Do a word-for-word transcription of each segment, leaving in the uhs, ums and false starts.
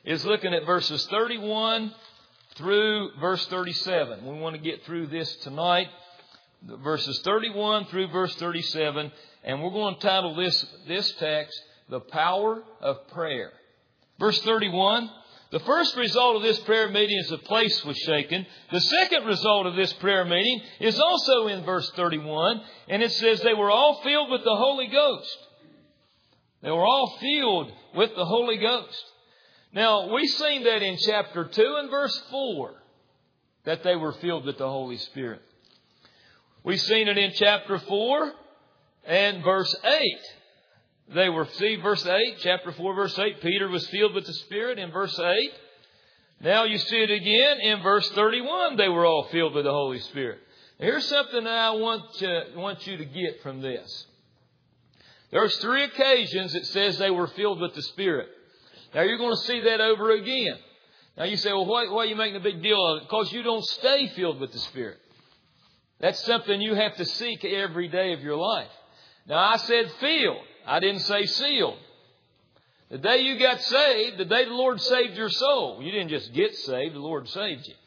is looking at verses thirty-one through verse thirty-seven. We want to get through this tonight. Verses thirty-one through verse thirty-seven. And we're going to title this, this text, The Power of Prayer. Verse thirty-one. The first result of this prayer meeting is the place was shaken. The second result of this prayer meeting is also in verse thirty-one. And it says they were all filled with the Holy Ghost. They were all filled with the Holy Ghost. Now, we've seen that in chapter two and verse four, that they were filled with the Holy Spirit. We've seen it in chapter four and verse eight. They were, see, verse eight, chapter four, verse eight, Peter was filled with the Spirit in verse eight. Now you see it again in verse thirty-one, they were all filled with the Holy Spirit. Here's something that I want, to, want you to get from this. There's three occasions it says they were filled with the Spirit. Now you're going to see that over again. Now you say, well, why, why are you making a big deal of it? Because you don't stay filled with the Spirit. That's something you have to seek every day of your life. Now I said filled. I didn't say sealed. The day you got saved, the day the Lord saved your soul, you didn't just get saved, the Lord saved you.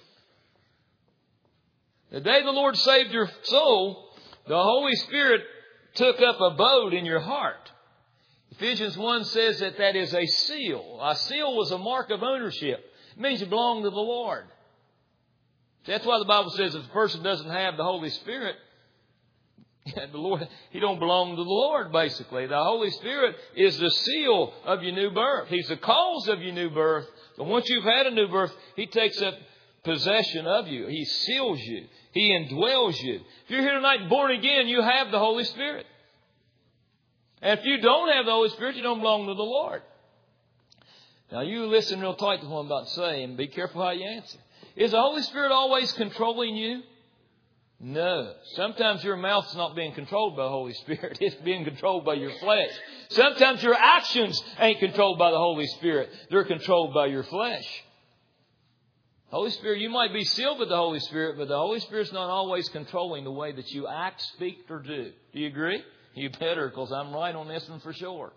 The day the Lord saved your soul, the Holy Spirit took up abode in your heart. Ephesians one says that that is a seal. A seal was a mark of ownership. It means you belong to the Lord. That's why the Bible says if a person doesn't have the Holy Spirit, the Lord, he don't belong to the Lord, basically. The Holy Spirit is the seal of your new birth. He's the cause of your new birth. But once you've had a new birth, He takes up possession of you. He seals you. He indwells you. If you're here tonight born again, you have the Holy Spirit. And if you don't have the Holy Spirit, you don't belong to the Lord. Now you listen real tight to what I'm about to say and be careful how you answer. Is the Holy Spirit always controlling you? No. Sometimes your mouth's not being controlled by the Holy Spirit. It's being controlled by your flesh. Sometimes your actions ain't controlled by the Holy Spirit. They're controlled by your flesh. Holy Spirit, you might be sealed with the Holy Spirit, but the Holy Spirit's not always controlling the way that you act, speak, or do. Do you agree? You better, because I'm right on this one for sure.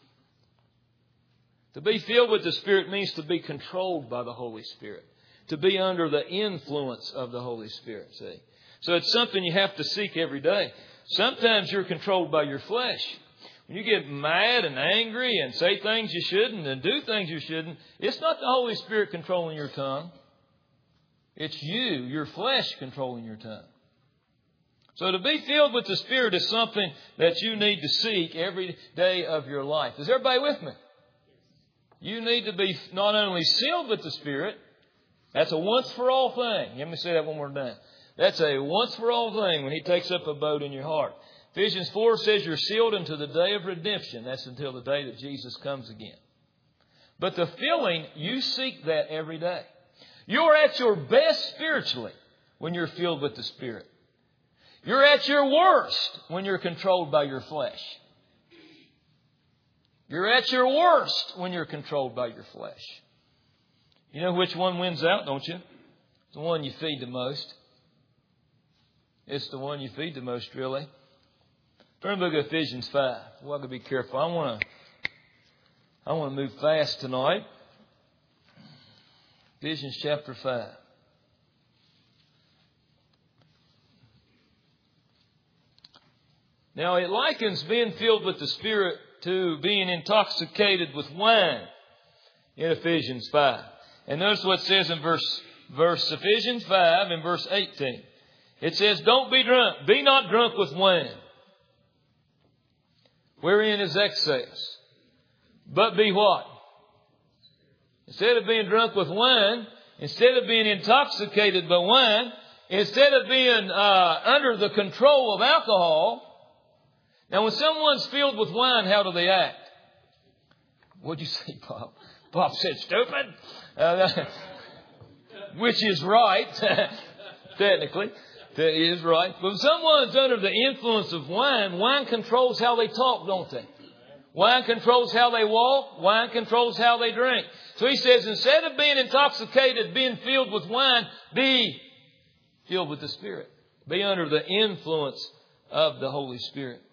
To be filled with the Spirit means to be controlled by the Holy Spirit. To be under the influence of the Holy Spirit, see. So it's something you have to seek every day. Sometimes you're controlled by your flesh. When you get mad and angry and say things you shouldn't and do things you shouldn't, it's not the Holy Spirit controlling your tongue. It's you, your flesh, controlling your tongue. So to be filled with the Spirit is something that you need to seek every day of your life. Is everybody with me? You need to be not only sealed with the Spirit, that's a once-for-all thing. Let me say that one more time. That's a once-for-all thing when He takes up abode in your heart. Ephesians four says you're sealed until the day of redemption. That's until the day that Jesus comes again. But the filling, you seek that every day. You're at your best spiritually when you're filled with the Spirit. You're at your worst when you're controlled by your flesh. You're at your worst when you're controlled by your flesh. You know which one wins out, don't you? The one you feed the most. It's the one you feed the most, really. Turn to look at Ephesians five. Well, I've got to be careful. I want to, I want to move fast tonight. Ephesians chapter five. Now, it likens being filled with the Spirit to being intoxicated with wine in Ephesians five. And notice what it says in verse, verse Ephesians five and verse eighteen. It says, don't be drunk. Be not drunk with wine, wherein is excess. But be what? Instead of being drunk with wine, instead of being intoxicated by wine, instead of being uh, under the control of alcohol. Now, when someone's filled with wine, how do they act? What'd you say, Bob? Bob said, stupid. Uh, which is right, technically. That is right. But when someone's under the influence of wine, wine controls how they talk, don't they? Wine controls how they walk. Wine controls how they drink. So he says, instead of being intoxicated, being filled with wine, be filled with the Spirit. Be under the influence of the Holy Spirit.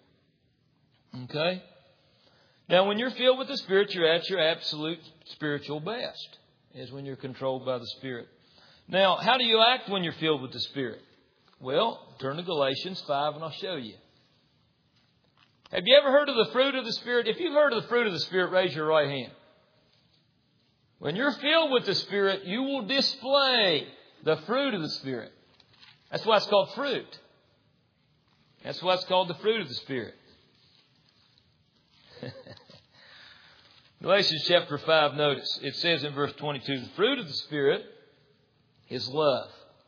Okay? Now, when you're filled with the Spirit, you're at your absolute spiritual best. is when you're controlled by the Spirit. Now, how do you act when you're filled with the Spirit? Well, turn to Galatians five and I'll show you. Have you ever heard of the fruit of the Spirit? If you've heard of the fruit of the Spirit, raise your right hand. When you're filled with the Spirit, you will display the fruit of the Spirit. That's why it's called fruit. That's why it's called the fruit of the Spirit. Galatians chapter five, notice, it says in verse twenty-two, the fruit of the Spirit is love.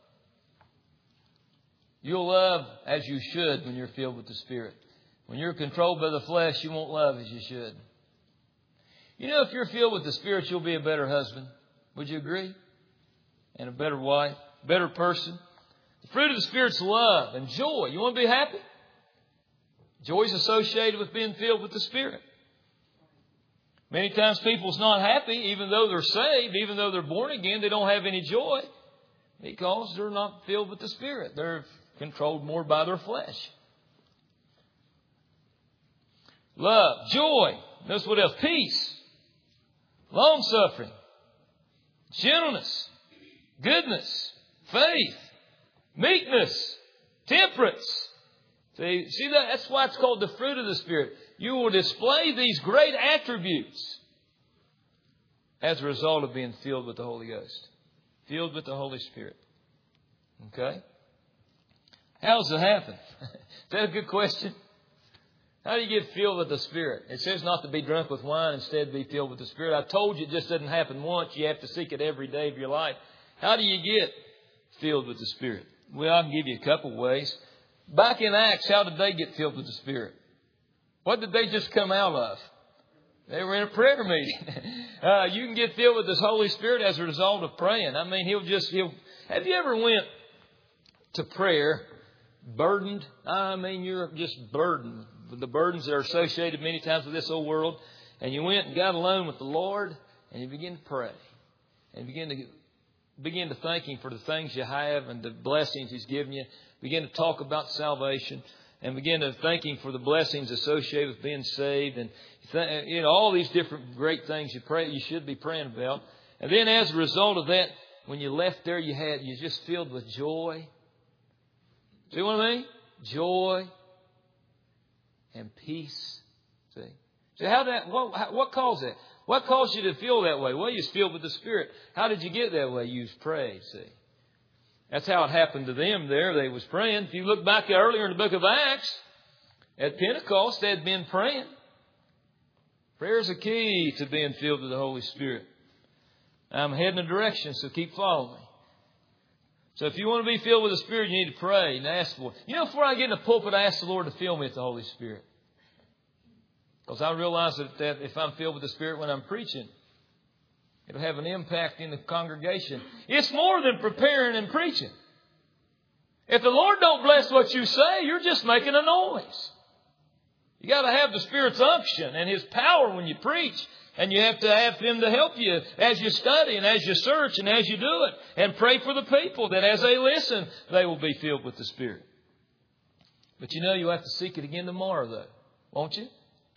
You'll love as you should when you're filled with the Spirit. When you're controlled by the flesh, you won't love as you should. You know, if you're filled with the Spirit, you'll be a better husband. Would you agree? And a better wife, better person. The fruit of the Spirit's love and joy. You want to be happy? Joy is associated with being filled with the Spirit. Many times people's not happy, even though they're saved, even though they're born again, they don't have any joy because they're not filled with the Spirit. They're controlled more by their flesh. Love, joy, notice what else? Peace, long-suffering, gentleness, goodness, faith, meekness, temperance. See, see that? That's why it's called the fruit of the Spirit. You will display these great attributes as a result of being filled with the Holy Ghost. Filled with the Holy Spirit. Okay? How does it happen? Is that a good question? How do you get filled with the Spirit? It says not to be drunk with wine, instead be filled with the Spirit. I told you it just doesn't happen once. You have to seek it every day of your life. How do you get filled with the Spirit? Well, I can give you a couple ways. Back in Acts, how did they get filled with the Spirit? What did they just come out of? They were in a prayer meeting. uh, you can get filled with this Holy Spirit as a result of praying. I mean, He'll just, He'll... Have you ever went to prayer burdened? I mean, you're just burdened with the burdens that are associated many times with this old world. And you went and got alone with the Lord and you begin to pray. And begin to begin to thank Him for the things you have and the blessings He's given you. Begin to talk about salvation. And begin to thank Him for the blessings associated with being saved. And you know, all these different great things you pray, you should be praying about. And then as a result of that, when you left there, you had, you just filled with joy. See what I mean? Joy and peace. See? So how that, what, how, what caused that? What caused you to feel that way? Well, you was filled with the Spirit. How did you get that way? You was prayed, see. That's how it happened to them there. They was praying. If you look back earlier in the book of Acts, at Pentecost, they had been praying. Prayer is a key to being filled with the Holy Spirit. I'm heading a direction, so keep following me. So if you want to be filled with the Spirit, you need to pray and ask for it. You know, before I get in the pulpit, I ask the Lord to fill me with the Holy Spirit. Because I realize that, that if I'm filled with the Spirit when I'm preaching, it'll have an impact in the congregation. It's more than preparing and preaching. If the Lord don't bless what you say, you're just making a noise. You got to have the Spirit's unction and His power when you preach. And you have to have Him to help you as you study and as you search and as you do it. And pray for the people that as they listen, they will be filled with the Spirit. But you know, you have to seek it again tomorrow, though. Won't you?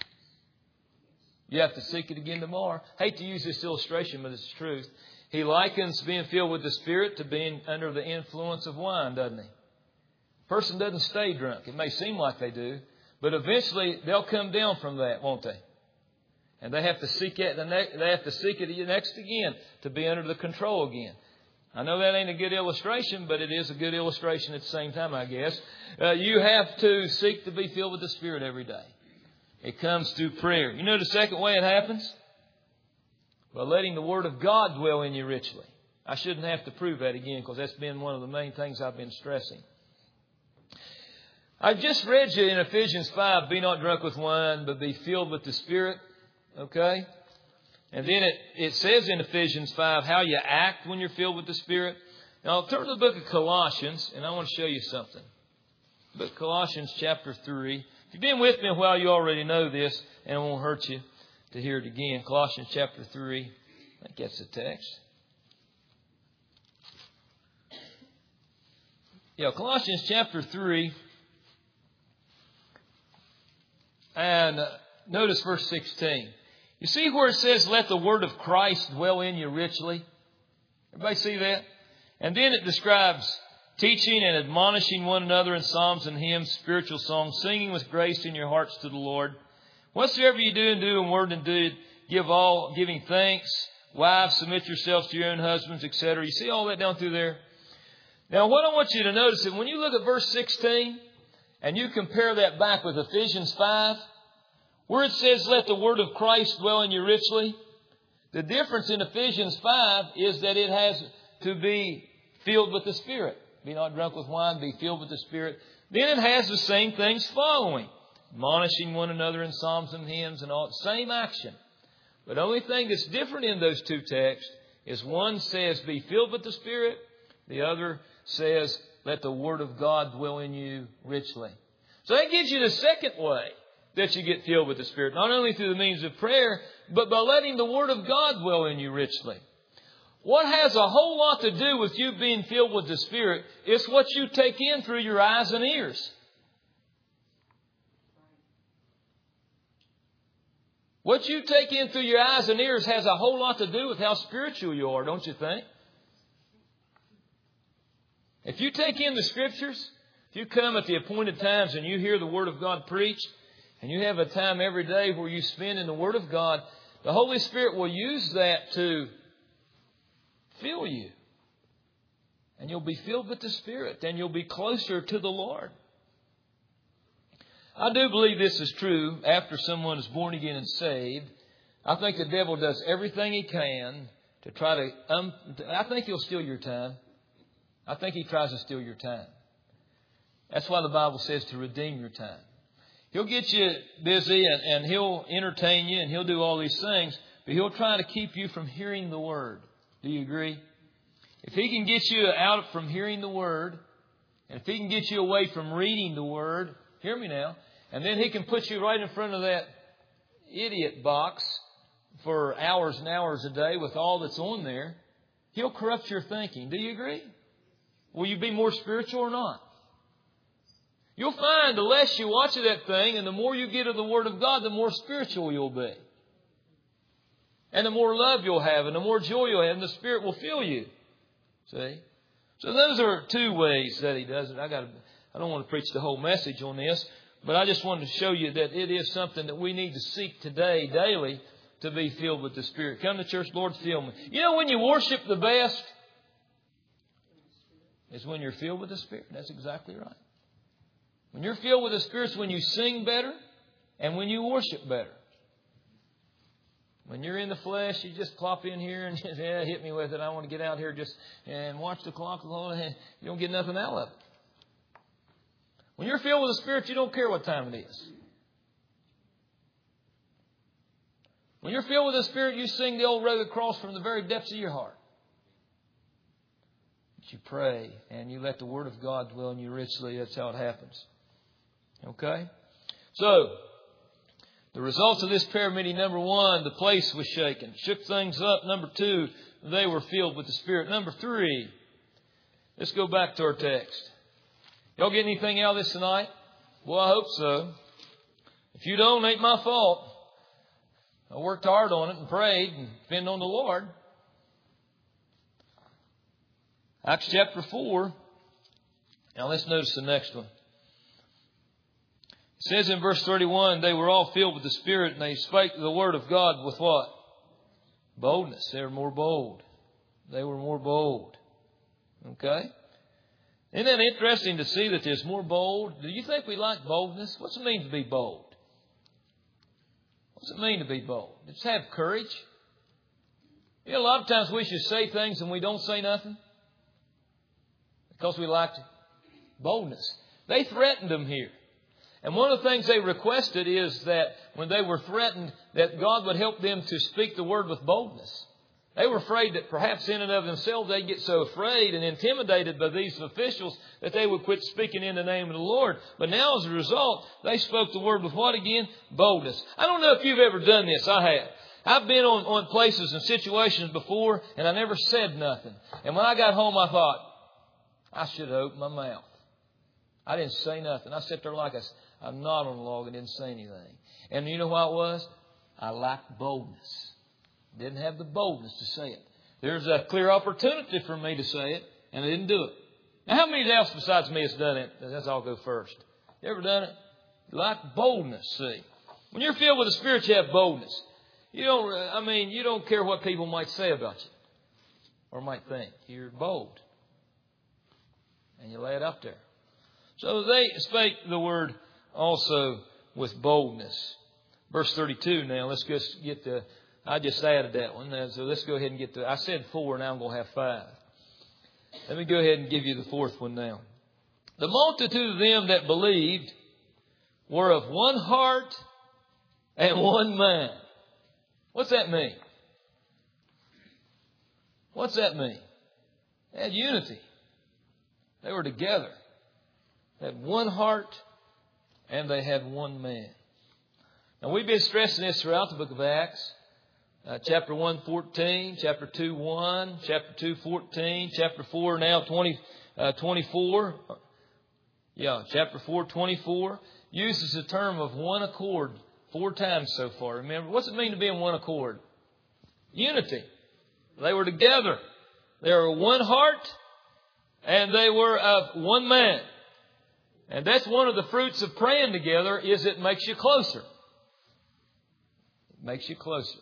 You have to seek it again tomorrow. I hate to use this illustration, but it's the truth. He likens being filled with the Spirit to being under the influence of wine, doesn't he? A person doesn't stay drunk. It may seem like they do, but eventually they'll come down from that, won't they? And they have to seek it. They have to seek it next again to be under the control again. I know that ain't a good illustration, but it is a good illustration at the same time, I guess. Uh, you have to seek to be filled with the Spirit every day. It comes through prayer. You know the second way it happens? By letting the Word of God dwell in you richly. I shouldn't have to prove that again because that's been one of the main things I've been stressing. I've just read you in Ephesians five, be not drunk with wine, but be filled with the Spirit. Okay? And then it, it says in Ephesians five how you act when you're filled with the Spirit. Now I'll turn to the book of Colossians and I want to show you something. But Colossians chapter three. If you've been with me a while, you already know this, and it won't hurt you to hear it again. Colossians chapter three. I think that's the text. Yeah, Colossians chapter three. And uh, notice verse sixteen. You see where it says, let the word of Christ dwell in you richly? Everybody see that? And then it describes teaching and admonishing one another in psalms and hymns, spiritual songs, singing with grace in your hearts to the Lord. Whatsoever you do and do in word and deed, give all, giving thanks. Wives, submit yourselves to your own husbands, et cetera. You see all that down through there? Now, what I want you to notice is when you look at verse sixteen and you compare that back with Ephesians five, where it says, let the word of Christ dwell in you richly, the difference in Ephesians five is that it has to be filled with the Spirit. Be not drunk with wine, be filled with the Spirit. Then it has the same things following. Admonishing one another in psalms and hymns and all. Same action. But the only thing that's different in those two texts is one says, be filled with the Spirit. The other says, let the Word of God dwell in you richly. So that gives you the second way that you get filled with the Spirit. Not only through the means of prayer, but by letting the Word of God dwell in you richly. What has a whole lot to do with you being filled with the Spirit is what you take in through your eyes and ears. What you take in through your eyes and ears has a whole lot to do with how spiritual you are, don't you think? If you take in the Scriptures, if you come at the appointed times and you hear the Word of God preached, and you have a time every day where you spend in the Word of God, the Holy Spirit will use that to fill you. And you'll be filled with the Spirit, and you'll be closer to the Lord. I do believe this is true after someone is born again and saved. I think the devil does everything he can to try to... Um, I think he'll steal your time. I think he tries to steal your time. That's why the Bible says to redeem your time. He'll get you busy and, and he'll entertain you and he'll do all these things, but he'll try to keep you from hearing the Word. Do you agree? If he can get you out from hearing the Word, and if he can get you away from reading the Word, hear me now, and then he can put you right in front of that idiot box for hours and hours a day with all that's on there, he'll corrupt your thinking. Do you agree? Will you be more spiritual or not? You'll find the less you watch of that thing and the more you get of the Word of God, the more spiritual you'll be. And the more love you'll have and the more joy you'll have and the Spirit will fill you. See? So those are two ways that he does it. I got. I don't want to preach the whole message on this, but I just wanted to show you that it is something that we need to seek today, daily, to be filled with the Spirit. Come to church, Lord, fill me. You know when you worship the best? It's when you're filled with the Spirit. That's exactly right. When you're filled with the Spirit, it's when you sing better and when you worship better. When you're in the flesh, you just plop in here and just, yeah, hit me with it. I want to get out here just and watch the clock. You don't get nothing out of it. When you're filled with the Spirit, you don't care what time it is. When you're filled with the Spirit, you sing the old road across from the very depths of your heart. But you pray and you let the Word of God dwell in you richly. That's how it happens. Okay? So, the results of this prayer meeting, number one, the place was shaken. Shook things up. Number two, they were filled with the Spirit. Number three, let's go back to our text. Y'all get anything out of this tonight? Well, I hope so. If you don't, it ain't my fault. I worked hard on it and prayed and depended on the Lord. Acts chapter four. Now let's notice the next one. It says in verse thirty-one, they were all filled with the Spirit and they spake the word of God with what? Boldness. They were more bold. They were more bold. Okay? Isn't that interesting to see that there's more bold? Do you think we like boldness? What's it mean to be bold? What's it mean to be bold? Just have courage. You know, a lot of times we should say things and we don't say nothing because we like boldness. They threatened them here. And one of the things they requested is that when they were threatened, that God would help them to speak the word with boldness. They were afraid that perhaps in and of themselves they'd get so afraid and intimidated by these officials that they would quit speaking in the name of the Lord. But now as a result, they spoke the word with what again? Boldness. I don't know if you've ever done this. I have. I've been on, on places and situations before and I never said nothing. And when I got home, I thought, I should have opened my mouth. I didn't say nothing. I sat there like a, a knot on a log and didn't say anything. And you know what it was? I lacked boldness. Didn't have the boldness to say it. There's a clear opportunity for me to say it, and I didn't do it. Now, how many else besides me has done it? That's I'll go first. You ever done it? Like boldness, see. When you're filled with the Spirit, you have boldness. You don't, I mean, you don't care what people might say about you or might think. You're bold. And you lay it up there. So they spake the word also with boldness. Verse thirty-two now, let's just get the, I just added that one. So let's go ahead and get the, I said four, now I'm going to have five. Let me go ahead and give you the fourth one now. The multitude of them that believed were of one heart and one mind. What's that mean? What's that mean? They had unity. They were together. They had one heart and they had one man. Now we've been stressing this throughout the book of Acts. Uh, chapter one, fourteen, chapter two, one, chapter two, fourteen, chapter four, now twenty, uh, twenty-four. Yeah, chapter four, twenty-four. Uses the term of one accord four times so far. Remember, what's it mean to be in one accord? Unity. They were together. They were one heart and they were of one man. And that's one of the fruits of praying together, is it makes you closer. It makes you closer.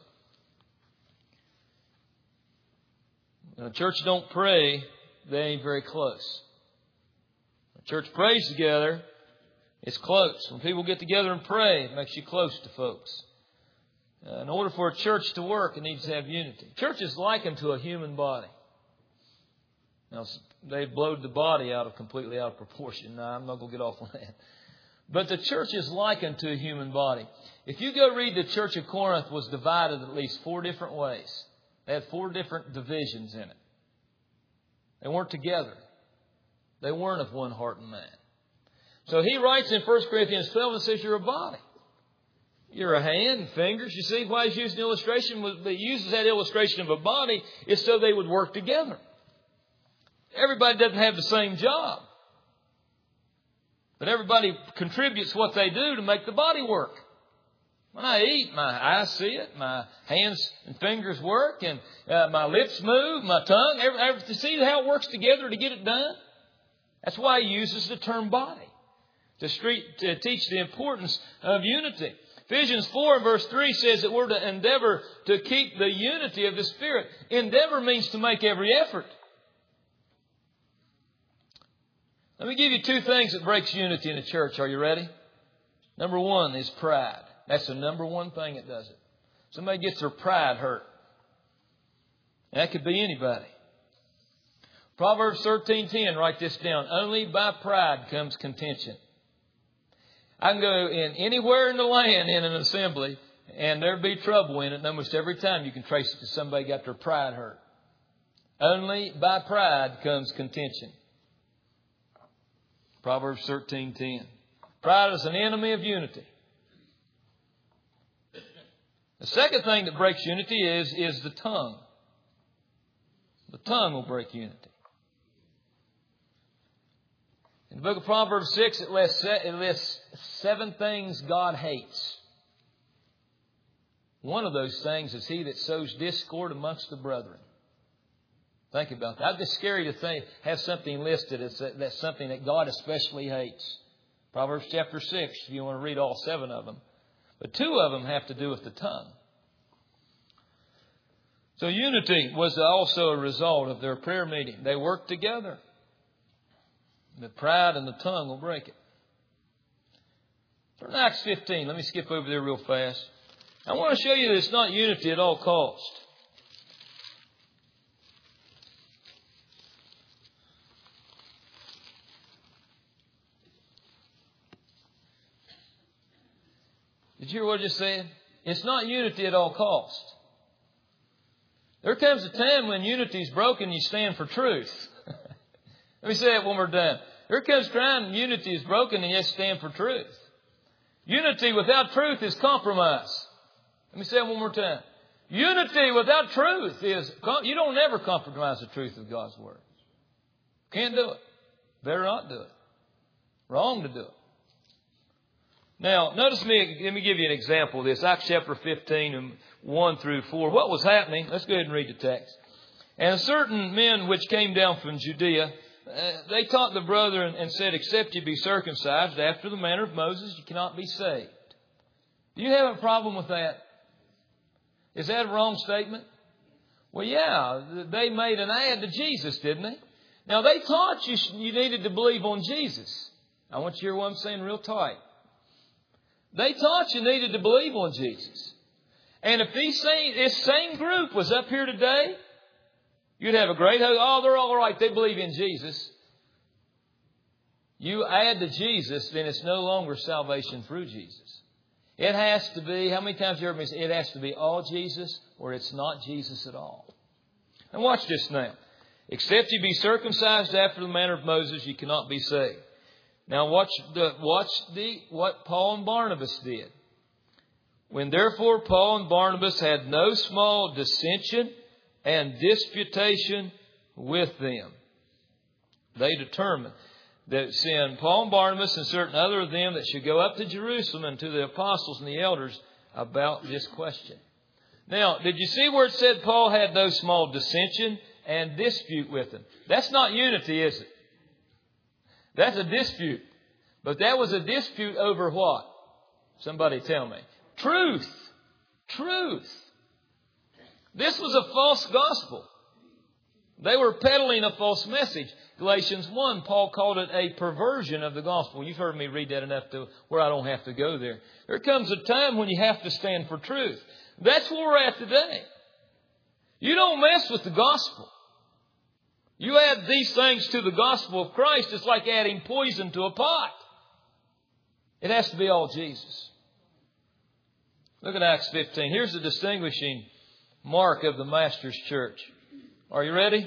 When a church don't pray, they ain't very close. When a church prays together, it's close. When people get together and pray, it makes you close to folks. Uh, in order for a church to work, it needs to have unity. Church is likened to a human body. Now, they've blown the body out of completely out of proportion. Now, I'm not going to get off on that. But the church is likened to a human body. If you go read the church of Corinth was divided at least four different ways. They had four different divisions in it. They weren't together. They weren't of one heart and mind. So he writes in First Corinthians twelve and says you're a body. You're a hand and fingers. You see why he's using illustration? He uses that illustration of a body is so they would work together. Everybody doesn't have the same job. But everybody contributes what they do to make the body work. When I eat, my eyes see it, my hands and fingers work, and uh, my lips move, my tongue. Every, every, see how it works together to get it done? That's why he uses the term body, to, street, to teach the importance of unity. Ephesians four verse three says that we're to endeavor to keep the unity of the Spirit. Endeavor means to make every effort. Let me give you two things that breaks unity in a church. Are you ready? Number one is pride. That's the number one thing that does it. Somebody gets their pride hurt. And that could be anybody. Proverbs thirteen ten, write this down. Only by pride comes contention. I can go in anywhere in the land in an assembly and there'll be trouble in it. And almost every time you can trace it to somebody got their pride hurt. Only by pride comes contention. Proverbs thirteen ten. Pride is an enemy of unity. The second thing that breaks unity is, is the tongue. The tongue will break unity. In the book of Proverbs six, it lists, it lists seven things God hates. One of those things is he that sows discord amongst the brethren. Think about that. It's scary to think, have something listed as that's something that God especially hates. Proverbs chapter six, if you want to read all seven of them. But two of them have to do with the tongue. So unity was also a result of their prayer meeting. They worked together. The pride and the tongue will break it. Turn to Acts fifteen. Let me skip over there real fast. I want to show you that it's not unity at all cost. Did you hear what I just said? It's not unity at all cost. There comes a time when unity is broken and you stand for truth. Let me say it one more time. There comes a time when unity is broken and you stand for truth. Unity without truth is compromise. Let me say it one more time. Unity without truth is, you don't ever compromise the truth of God's Word. Can't do it. Better not do it. Wrong to do it. Now, notice me, let me give you an example of this. Acts chapter fifteen and one through four. What was happening? Let's go ahead and read the text. And certain men which came down from Judea, uh, they taught the brethren and said, except you be circumcised after the manner of Moses, you cannot be saved. Do you have a problem with that? Is that a wrong statement? Well, yeah, they made an ad to Jesus, didn't they? Now, they taught you you needed to believe on Jesus. I want you to hear what I'm saying real tight. They taught you needed to believe on Jesus. And if these same, this same group was up here today, you'd have a great hope. Oh, they're all right. They believe in Jesus. You add to Jesus, then it's no longer salvation through Jesus. It has to be, how many times have you heard me say, it has to be all Jesus or it's not Jesus at all. Now watch this now. Except you be circumcised after the manner of Moses, you cannot be saved. Now watch the watch the what Paul and Barnabas did. When therefore Paul and Barnabas had no small dissension and disputation with them, they determined that send Paul and Barnabas and certain other of them that should go up to Jerusalem and to the apostles and the elders about this question. Now, did you see where it said Paul had no small dissension and dispute with them? That's not unity, is it? That's a dispute. But that was a dispute over what? Somebody tell me. Truth. Truth. This was a false gospel. They were peddling a false message. Galatians one, Paul called it a perversion of the gospel. You've heard me read that enough to where I don't have to go there. There comes a time when you have to stand for truth. That's where we're at today. You don't mess with the gospel. You add these things to the gospel of Christ, it's like adding poison to a pot. It has to be all Jesus. Look at Acts fifteen. Here's the distinguishing mark of the Master's church. Are you ready?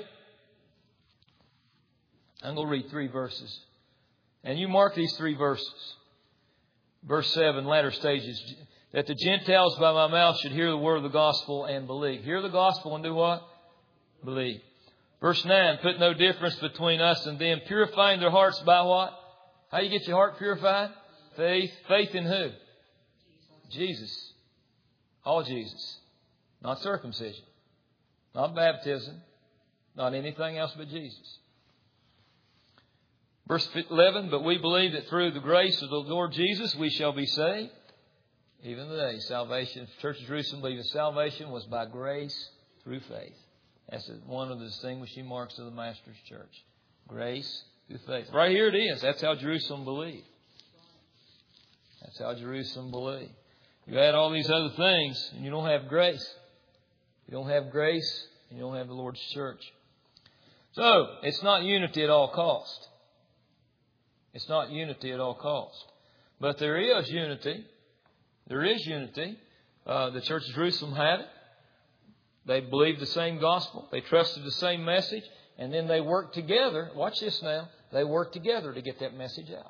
I'm going to read three verses. And you mark these three verses. Verse seven, latter stages. That the Gentiles by my mouth should hear the word of the gospel and believe. Hear the gospel and do what? Believe. Verse nine, put no difference between us and them, purifying their hearts by what? How do you get your heart purified? Faith. Faith in who? Jesus. All Jesus. Not circumcision. Not baptism. Not anything else but Jesus. Verse eleven, but we believe that through the grace of the Lord Jesus we shall be saved. Even today, salvation, Church of Jerusalem believed that salvation was by grace through faith. That's one of the distinguishing marks of the Master's church. Grace through faith. Right here it is. That's how Jerusalem believed. That's how Jerusalem believed. You add all these other things and you don't have grace. You don't have grace and you don't have the Lord's church. So, it's not unity at all cost. It's not unity at all cost. But there is unity. There is unity. Uh, the Church of Jerusalem had it. They believed the same gospel. They trusted the same message. And then they worked together. Watch this now. They worked together to get that message out.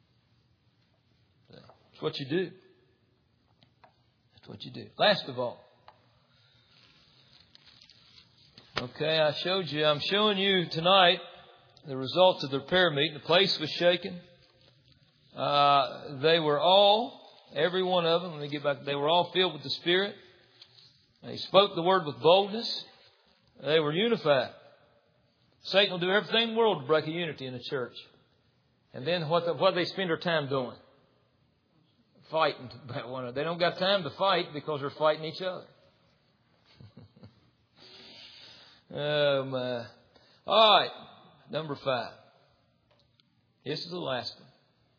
That's what you do. That's what you do. Last of all. Okay, I showed you. I'm showing you tonight the results of their prayer meeting. The place was shaken. Uh, they were all, every one of them, let me get back, they were all filled with the Spirit. They spoke the word with boldness. They were unified. Satan will do everything in the world to break a unity in the church. And then what, the, what do they spend their time doing? Fighting about one another. They don't got time to fight because they're fighting each other. Oh, my. All right. Number five. This is the last one.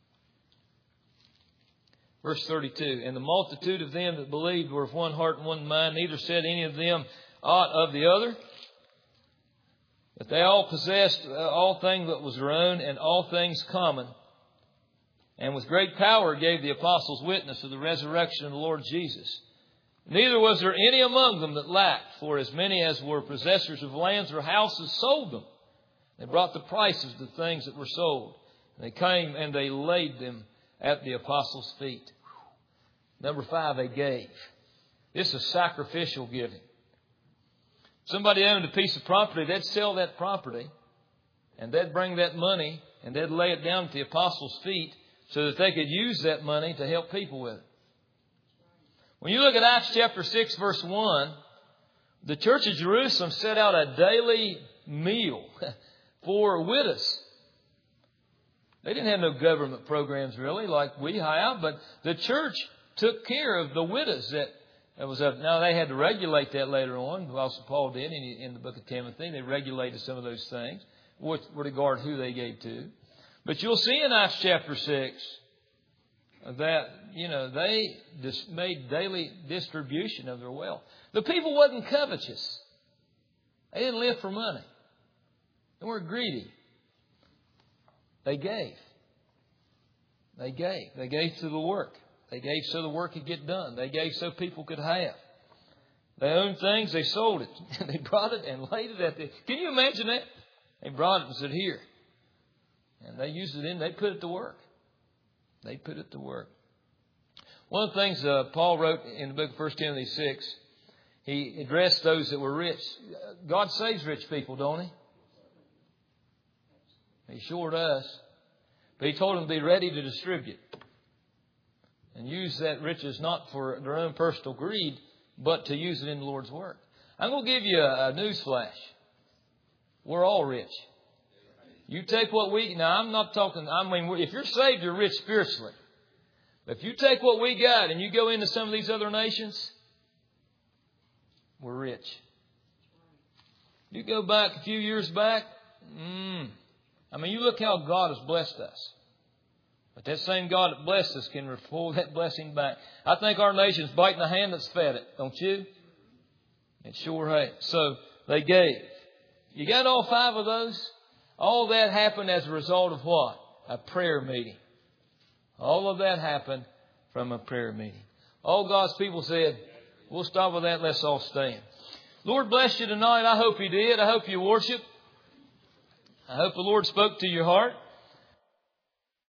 Verse thirty-two. And the multitude of them that believed were of one heart and one mind. Neither said any of them aught of the other. But they all possessed all things that was their own and all things common. And with great power gave the apostles witness of the resurrection of the Lord Jesus. Neither was there any among them that lacked, for as many as were possessors of lands or houses sold them. They brought the prices of the things that were sold. And they came and they laid them at the apostles' feet. Number five, they gave. This is sacrificial giving. Somebody owned a piece of property, they'd sell that property, and they'd bring that money, and they'd lay it down at the apostles' feet so that they could use that money to help people with it. When you look at Acts chapter six, verse one, The church of Jerusalem set out a daily meal for widows. They didn't have no government programs really like we have, but the church took care of the widows that That was a, now they had to regulate that later on. Also Paul did in, in the book of Timothy. They regulated some of those things with regard to who they gave to. But you'll see in Acts chapter six that, you know, they just made daily distribution of their wealth. The people wasn't covetous. They didn't live for money. They weren't greedy. They gave. They gave. They gave to the work. They gave so the work could get done. They gave so people could have. They owned things, they sold it. They brought it and laid it at the... Can you imagine that? They brought it and said, here. And they used it in, they put it to work. They put it to work. One of the things uh, Paul wrote in the book of First Timothy six, he addressed those that were rich. God saves rich people, don't He? He sure does. But He told them to be ready to distribute. And use that riches not for their own personal greed, but to use it in the Lord's work. I'm going to give you a, a news flash. We're all rich. You take what we... Now, I'm not talking... I mean, if you're saved, you're rich spiritually. But if you take what we got and you go into some of these other nations, we're rich. You go back a few years back, mm, I mean, you look how God has blessed us. But that same God that blessed us can pull that blessing back. I think our nation's biting the hand that's fed it, don't you? It sure has. So they gave. You got all five of those? All that happened as a result of what? A prayer meeting. All of that happened from a prayer meeting. All God's people said, we'll stop with that. Let's all stand. Lord bless you tonight. I hope He did. I hope you worship. I hope the Lord spoke to your heart.